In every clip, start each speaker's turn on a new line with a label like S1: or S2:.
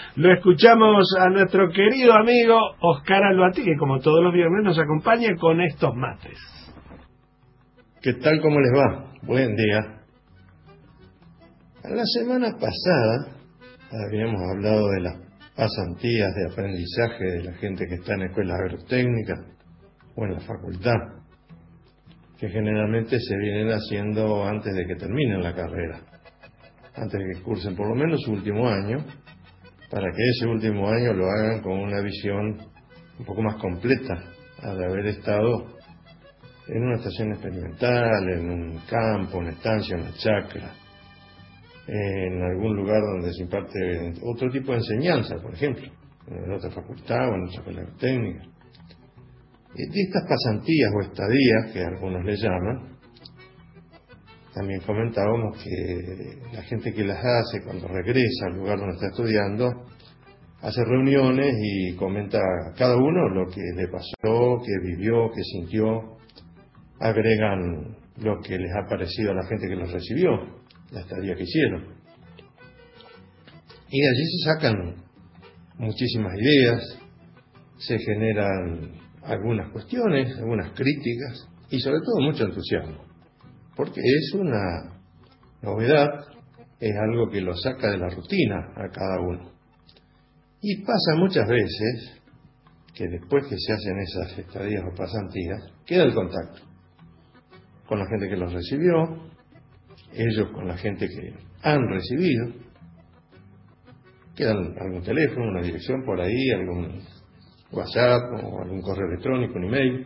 S1: Lo escuchamos a nuestro querido amigo Oscar Albatí, que como todos los viernes nos acompaña con estos mates.
S2: ¿Qué tal? ¿Cómo les va? Buen día. La semana pasada habíamos hablado de las pasantías de aprendizaje de la gente que está en escuelas agrotécnicas o en la facultad, que generalmente se vienen haciendo antes de que terminen la carrera, antes de que cursen por lo menos su último año, para que ese último año lo hagan con una visión un poco más completa, al haber estado en una estación experimental, en un campo, una estancia, una chacra, en algún lugar donde se imparte otro tipo de enseñanza, por ejemplo, en otra facultad o en otra escuela técnica. Y estas pasantías o estadías, que algunos le llaman, también comentábamos que la gente que las hace cuando regresa al lugar donde está estudiando, hace reuniones y comenta a cada uno lo que le pasó, que vivió, que sintió, agregan lo que les ha parecido a la gente que los recibió, la estadía que hicieron. Y de allí se sacan muchísimas ideas, se generan algunas cuestiones, algunas críticas y sobre todo mucho entusiasmo, porque es una novedad, es algo que lo saca de la rutina a cada uno. Y pasa muchas veces que después que se hacen esas estadías o pasantías, queda el contacto con la gente que los recibió, ellos con la gente que han recibido, queda algún teléfono, una dirección por ahí, algún WhatsApp o algún correo electrónico, un email.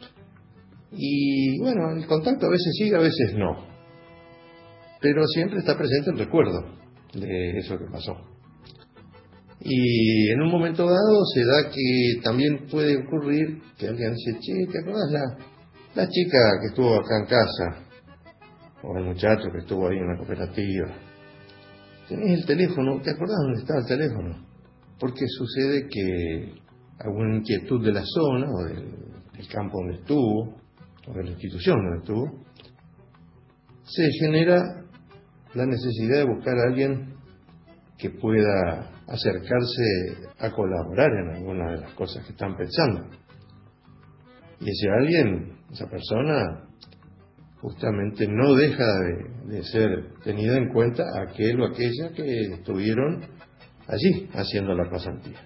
S2: Y bueno, el contacto a veces sigue, a veces no, pero siempre está presente el recuerdo de eso que pasó. Y en un momento dado se da que también puede ocurrir que alguien dice: che, ¿te acordás la chica que estuvo acá en casa? O el muchacho que estuvo ahí en la cooperativa. ¿Tenés el teléfono? ¿Te acordás dónde estaba el teléfono? Porque sucede que alguna inquietud de la zona o del campo donde estuvo, o de la institución donde estuvo, se genera la necesidad de buscar a alguien que pueda acercarse a colaborar en alguna de las cosas que están pensando. Y ese alguien, esa persona, justamente no deja de ser tenida en cuenta aquel o aquella que estuvieron allí haciendo la pasantía.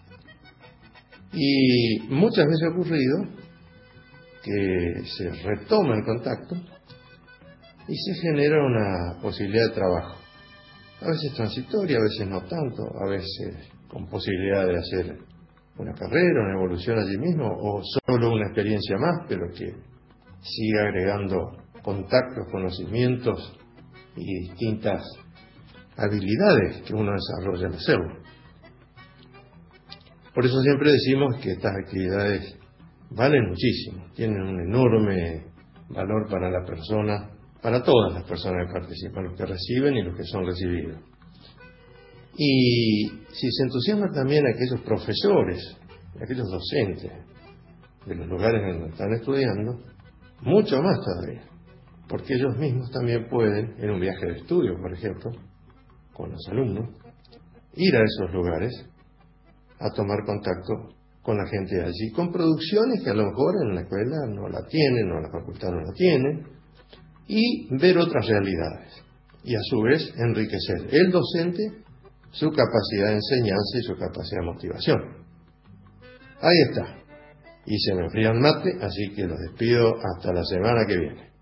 S2: Y muchas veces ha ocurrido que se retoma el contacto y se genera una posibilidad de trabajo. A veces transitoria, a veces no tanto, a veces con posibilidad de hacer una carrera, una evolución allí mismo, o solo una experiencia más, pero que siga agregando contactos, conocimientos y distintas habilidades que uno desarrolla al hacerlo. Por eso siempre decimos que estas actividades valen muchísimo, tienen un enorme valor para la persona, para todas las personas que participan, los que reciben y los que son recibidos. Y si se entusiasman también aquellos profesores, aquellos docentes de los lugares donde están estudiando, mucho más todavía, porque ellos mismos también pueden, en un viaje de estudio, por ejemplo, con los alumnos, ir a esos lugares a tomar contacto con la gente de allí, con producciones que a lo mejor en la escuela no la tienen, o en la facultad no la tienen, y ver otras realidades, y a su vez enriquecer el docente, su capacidad de enseñanza y su capacidad de motivación. Ahí está. Y se me enfría el mate, así que los despido hasta la semana que viene.